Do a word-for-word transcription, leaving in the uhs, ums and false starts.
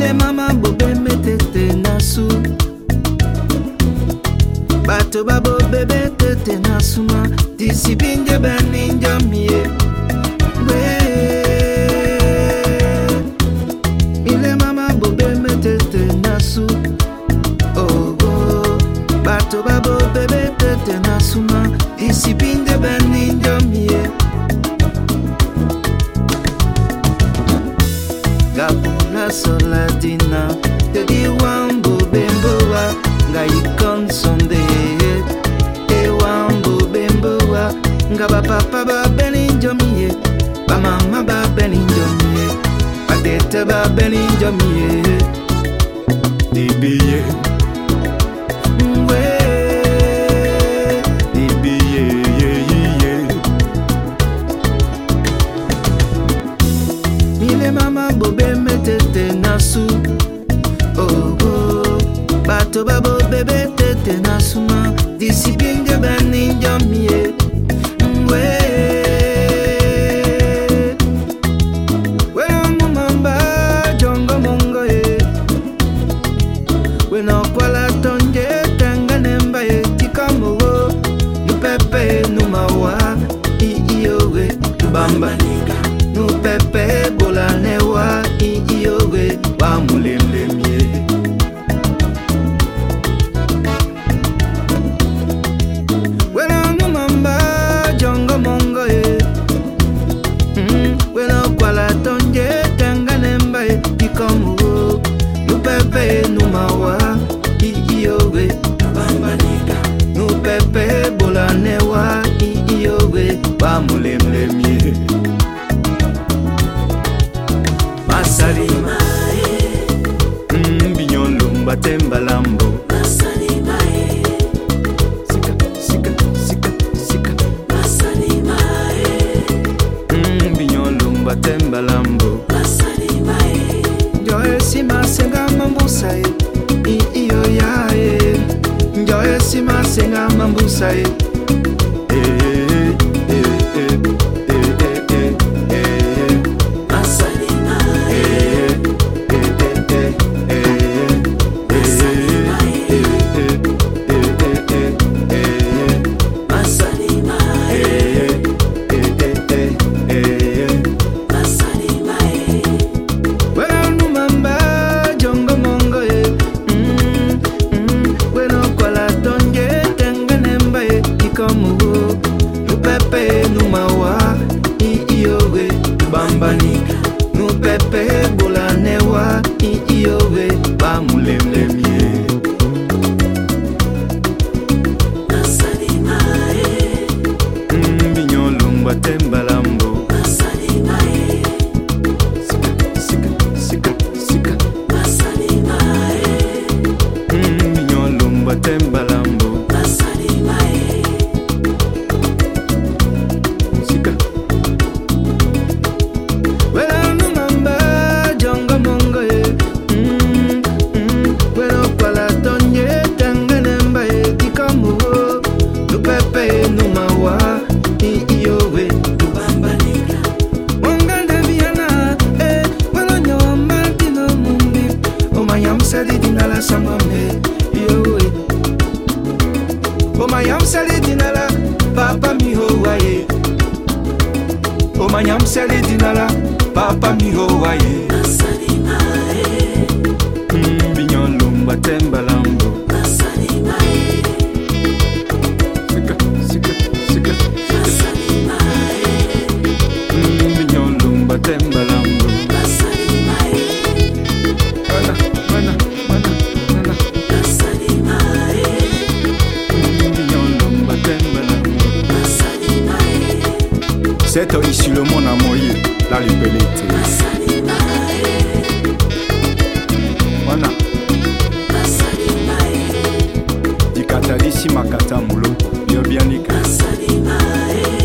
Mile mama bobe metete nasu Bato babo bebe tete nasuma Disi binge beninja mie Mile mama bobe metete nasu Oh oh Bato babo bebe tete nasuma Disi binge beninja mie Gabula soladina Te di wambo bemboa Nga ikon sonde E wambo bemboa Nga ba papa ba beninjomie Ba mama ba beninjomie Ba tete ba beninjomie Dibiye Mwe Dibiye ye ye ye Mile mama bobe metete nasu Oh oh Bato babo bebe tete nasuma Disi binge beninja mie Mwe Wena mumamba jongo mongo ye Wena kwala tonje tenga nemba ye Tikamogo Nupepe numawa Iiyowe Bamba nika Nupepe bola newa Iiyowe Wa mulemle mie Wena numamba jongo mongo ye mm, Wena kwala tonje tenga nemba ye Tikamogo Nupepe numawa Iiyowe Bamba nika Nupepe bola newa Iiyowe Wa mulemle mie Masalima mm, Binyon lumba temba lambo Masalima Sika, sika, sika, sika Masalima mm, Binyon lumba temba lambo Masalima Njoe sima senga mambusa e Iyo ya e Njoe sima senga mambusa e Nupepe numawa Iiyowe Bambanika Nupepe bola newa Iiyowe Bamulemlemie Masalima Binyon lumba temba lambo Masalima Sika, sika, sika Masalima Binyon lumba temba lambo Masalima Wena numamba jongo mongo ye mm, mm, Wena kwala tonje tenga nemba ye Tikamogo Nupepe numawa Iiyowe Bambanika Mongande viana eh, Wena nyawamba dino mumbi Omayam sali dinala sangome Iyowe Omayam sali dinala Papa miho waye Omanyam sali dinala Papa miho waye Masalima mm, Binyon lumba temba lambo Masalima Sika, sika, sika Masalima mm, Binyon lumba temba lambo Masalima Mana, mana, mana, mana Masalima mm, Binyon lumba temba lambo Masalima C'est ici le monde à moyen La libellité Masalima Wana Masalima Dikatalisi makata mulo Yobianika Masalima